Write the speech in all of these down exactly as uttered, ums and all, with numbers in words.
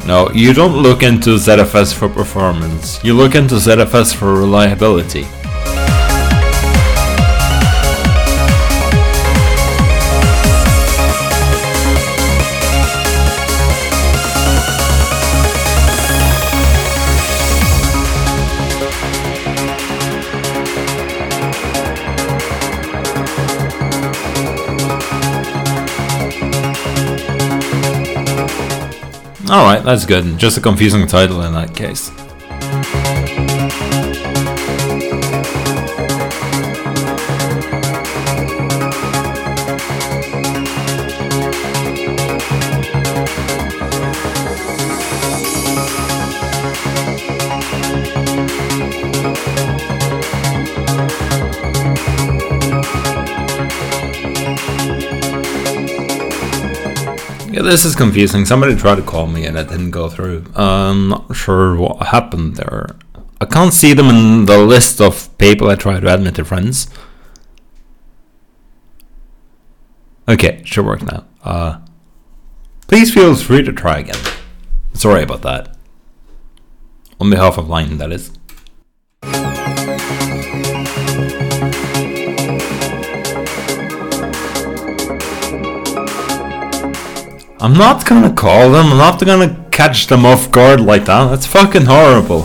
No, you don't look into Z F S for performance. You look into Z F S for reliability. Alright, that's good. Just a confusing title in that case. Yeah, this is confusing. Somebody tried to call me and it didn't go through. I'm not sure what happened there. I can't see them in the list of people I try to admit to friends. Okay, should work now. Uh, please feel free to try again. Sorry about that. On behalf of Line, that is. I'm not gonna call them, I'm not gonna catch them off guard like that. That's fucking horrible.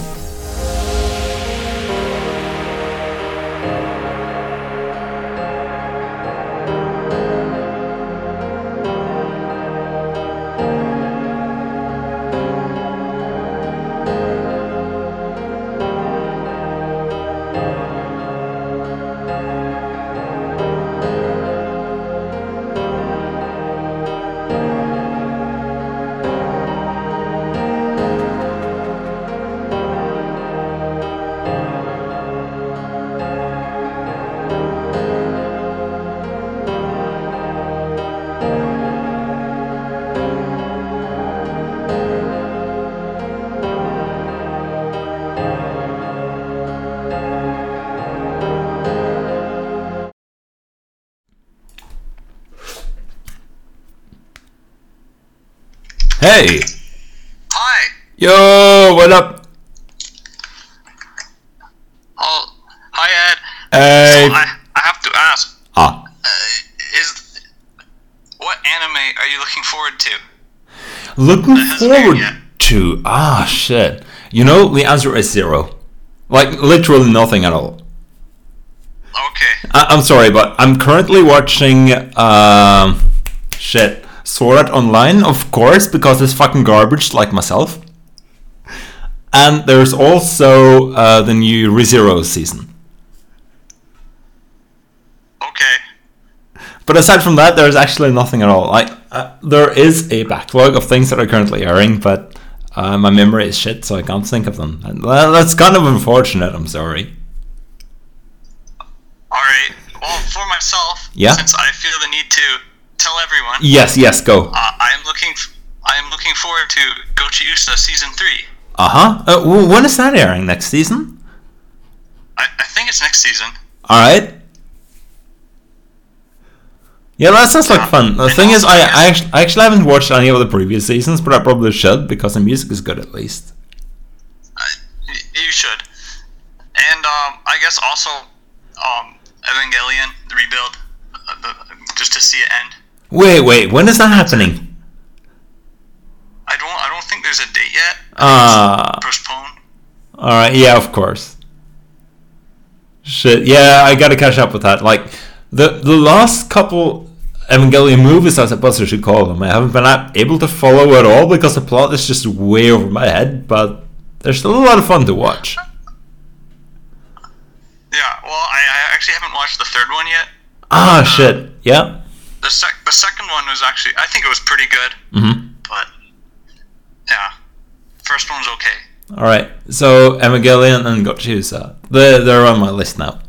Hey! Hi! Yo, what up? Oh, hi Ed. Hey! So I, I have to ask. Ah. Uh, is what anime are you looking forward to? Looking That hasn't aired forward yet. to... Ah, shit. You know, the answer is zero. Like, literally nothing at all. Okay. I- I'm sorry, but I'm currently watching... Um, shit. Sword Art Online, of course, because it's fucking garbage, like myself. And there's also uh, the new ReZero season. Okay. But aside from that, there's actually nothing at all. Like, uh, there is a backlog of things that are currently airing, but uh, my memory is shit, so I can't think of them. And, well, that's kind of unfortunate, I'm sorry. Alright. Well, for myself, Yeah? since I feel the need to tell everyone, Yes, yes, go. uh, I am looking f- I am looking forward to Gochi Usa Season three. Uh-huh. Uh, w- when is that airing? Next season? I, I think it's next season. Alright. Yeah, that sounds like Yeah. fun. The And thing is, also, I, yes. I, actually, I actually haven't watched any of the previous seasons, but I probably should, because the music is good at least. Uh, y- you should. And um, I guess also um, Evangelion, the rebuild, uh, the, just to see it end. Wait, wait, when is that happening? I don't I don't think there's a date yet. Ah. It's postponed. Alright, yeah, of course. Shit, yeah, I gotta catch up with that. Like, the the last couple Evangelion movies, I suppose I should call them, I haven't been a- able to follow at all because the plot is just way over my head, but they're still a lot of fun to watch. Yeah, well, I, I actually haven't watched the third one yet. Ah, shit, yeah. The sec the second one was actually I think it was pretty good, Mm-hmm. but yeah, first one's okay. Alright, so Evangelion and Gochi Usa. They're, they're on my list now.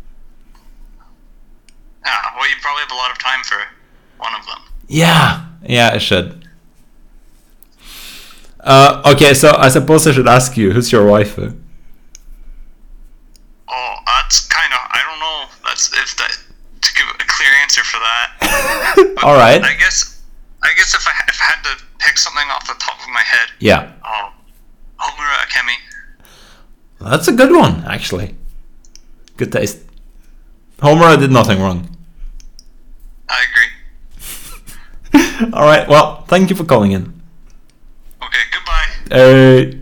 Yeah, well, you probably have a lot of time for one of them. Yeah, yeah, I should. Uh, okay, so I suppose I should ask you, who's your waifu? Oh, that's kind of I don't know. That's if that to give a clear answer for that. But Alright. I guess I guess if I if I had to pick something off the top of my head. Yeah. Um, Homura Akemi. That's a good one, actually. Good taste. Homura did nothing wrong. I agree. Alright, well, thank you for calling in. Okay, goodbye. Uh,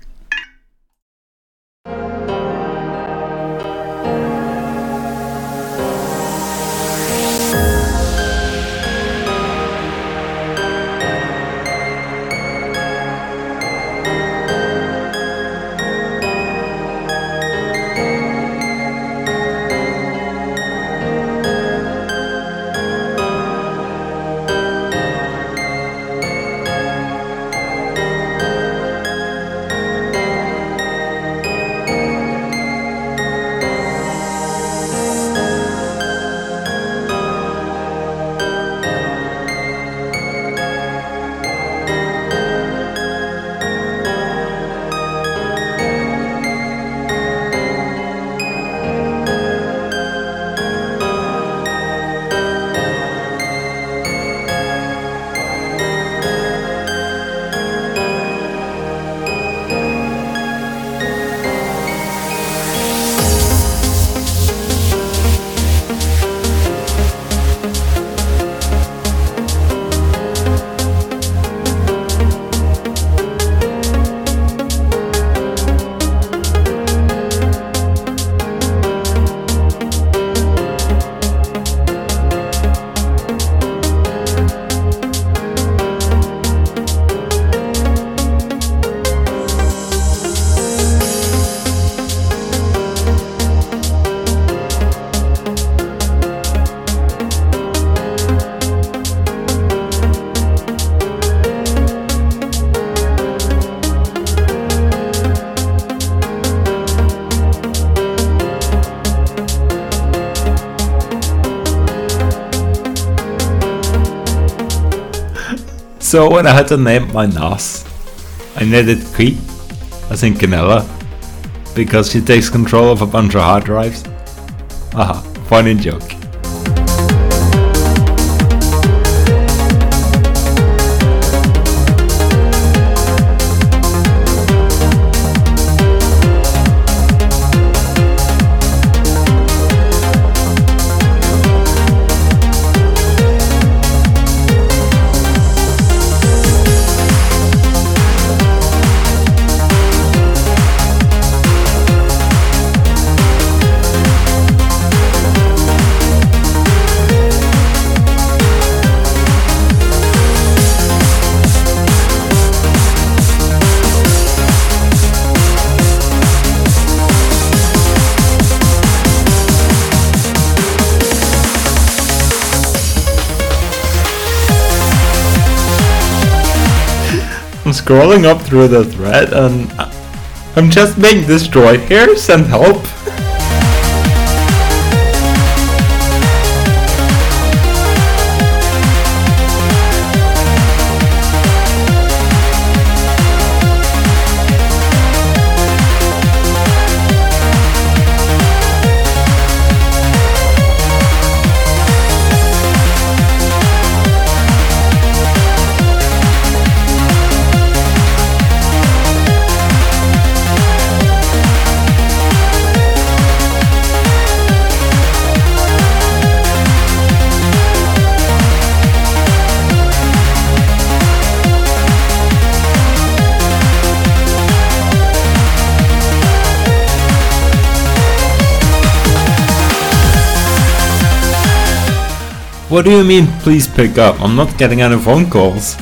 So when I had to name my N A S, I named it Qui, as in Canella, because she takes control of a bunch of hard drives. Haha, funny joke. I'm scrolling up through the thread and I'm just being destroyed here, send help. What do you mean, please pick up? I'm not getting any phone calls.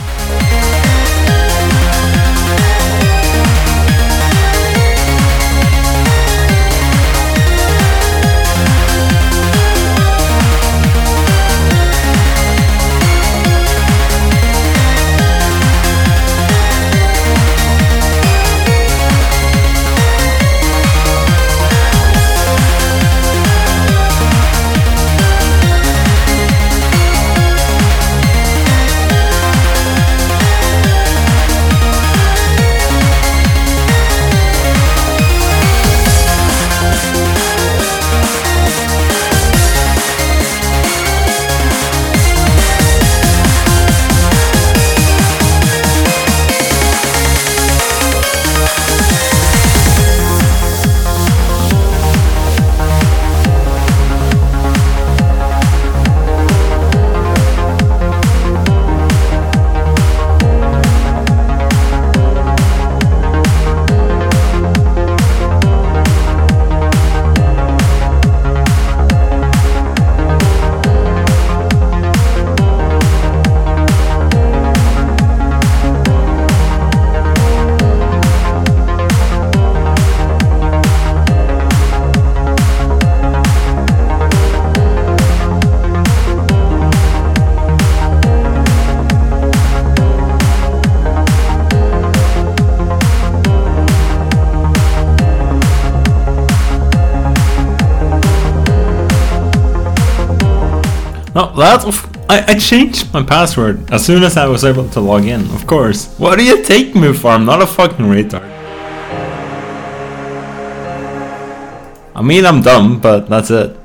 Oh, that's... I, I changed my password as soon as I was able to log in, of course. What do you take me for? I'm not a fucking retard. I mean, I'm dumb, but that's it.